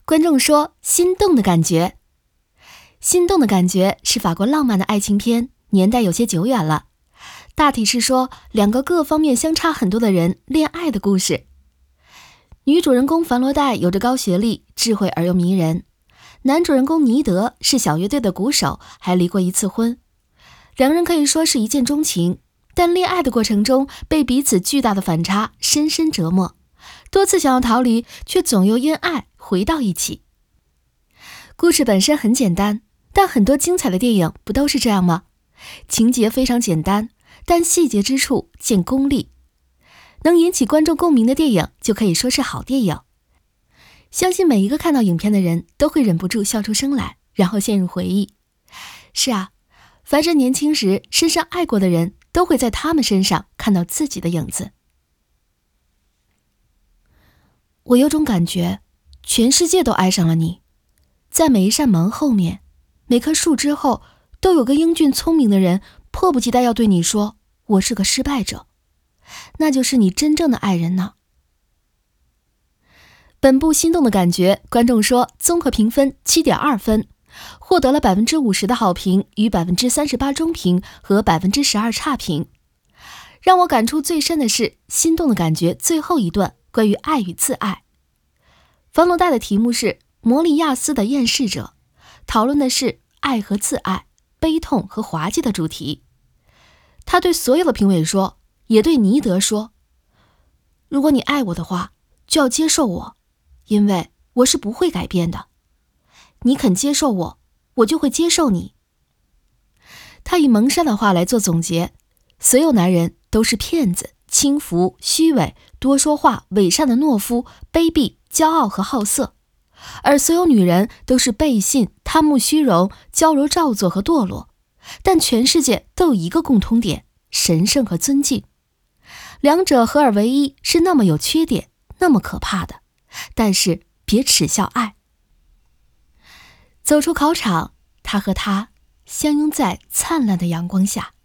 观众说心动的感觉。心动的感觉是法国浪漫的爱情片，年代有些久远了。大体是说两个各方面相差很多的人恋爱的故事。女主人公凡罗黛有着高学历、智慧而又迷人，男主人公尼德是小乐队的鼓手，还离过一次婚。两人可以说是一见钟情，但恋爱的过程中被彼此巨大的反差深深折磨，多次想要逃离，却总又因爱回到一起。故事本身很简单，但很多精彩的电影不都是这样吗？情节非常简单，但细节之处见功力。能引起观众共鸣的电影就可以说是好电影。相信每一个看到影片的人都会忍不住笑出声来，然后陷入回忆。是啊，凡是年轻时深深爱过的人，都会在他们身上看到自己的影子。我有种感觉，全世界都爱上了你。在每一扇门后面，每棵树之后，都有个英俊聪明的人，迫不及待要对你说，我是个失败者。那就是你真正的爱人呢。本部心动的感觉，观众说综合评分 7.2 分，获得了 50% 的好评与 38% 中评和 12% 差评。让我感触最深的是心动的感觉最后一段关于爱与自爱。凡罗黛的题目是摩利亚斯的厌世者，讨论的是爱和自爱、悲痛和滑稽的主题。他对所有的评委说，也对尼德说，如果你爱我的话，就要接受我，因为我是不会改变的。你肯接受我，我就会接受你。他以蒙山的话来做总结，所有男人都是骗子、轻浮、虚伪、多说话、伪善的懦夫、卑鄙、骄傲和好色，而所有女人都是背信、贪慕虚荣、娇柔造作和堕落，但全世界都有一个共通点，神圣和尊敬。两者合而为一是那么有缺点，那么可怕的，但是别耻笑爱。走出考场，他和她相拥在灿烂的阳光下。